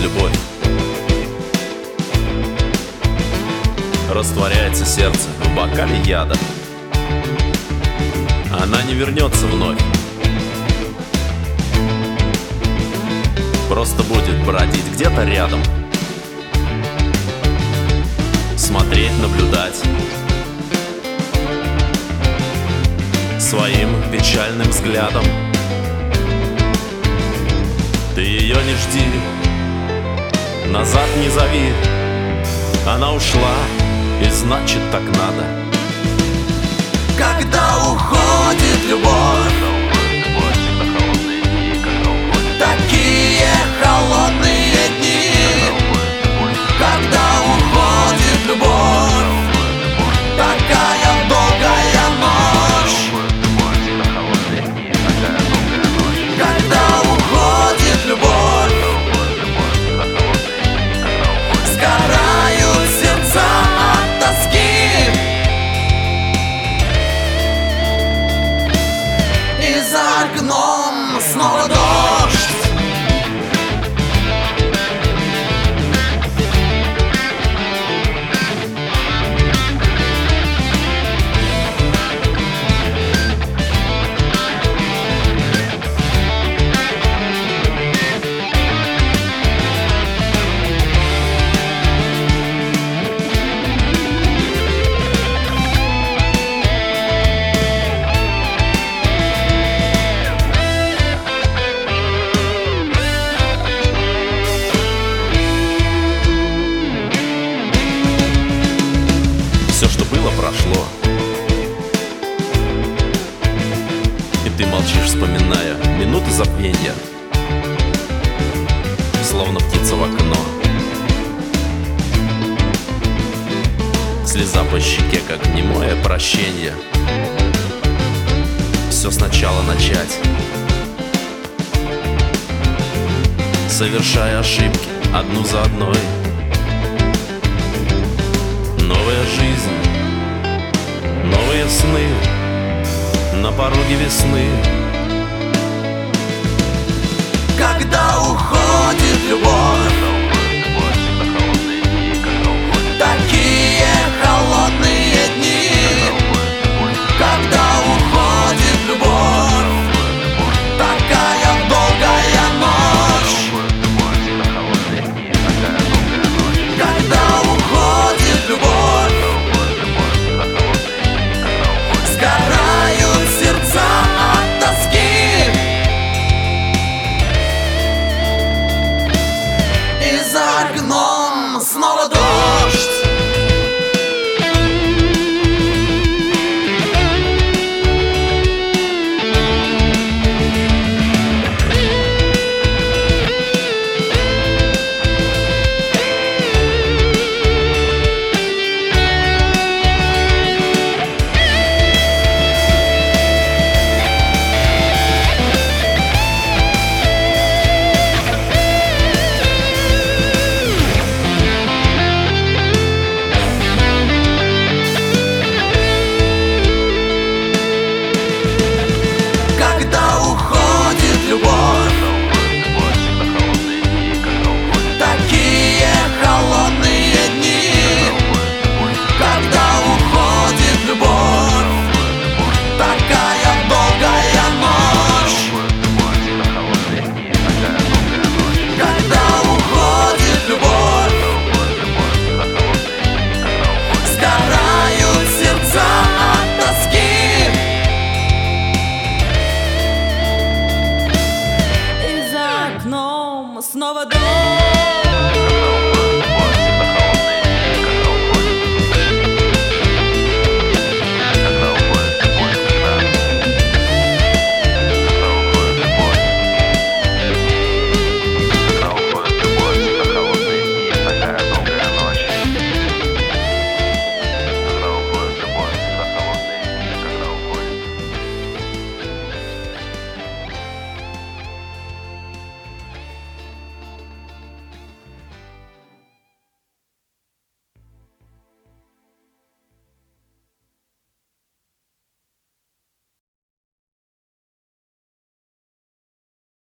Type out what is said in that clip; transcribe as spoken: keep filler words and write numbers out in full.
любовь. Растворяется сердце в бокале яда. Она не вернется вновь. Просто будет бродить где-то рядом, смотреть, наблюдать своим печальным взглядом. Ты ее не жди, назад не зови. Она ушла, и значит так надо. Когда уходит любовь, такие холодные дни. Когда уходит любовь, такая долгая ночь. Когда уходит любовь, сгорают сердца от тоски. И за окном снова дождь. Все, что было, прошло. И ты молчишь, вспоминая минуты забвенья, словно птица в окно. Слеза по щеке, как немое прощенье. Все сначала начать, совершая ошибки одну за одной. Новая жизнь, новые сны на пороге весны. Когда уходит любовь, такие холодные дни. Когда уходит любовь, такая долгая ночь. Когда уходит любовь, сгорают сердца от тоски. И за окном снова дождь. Снова дождь.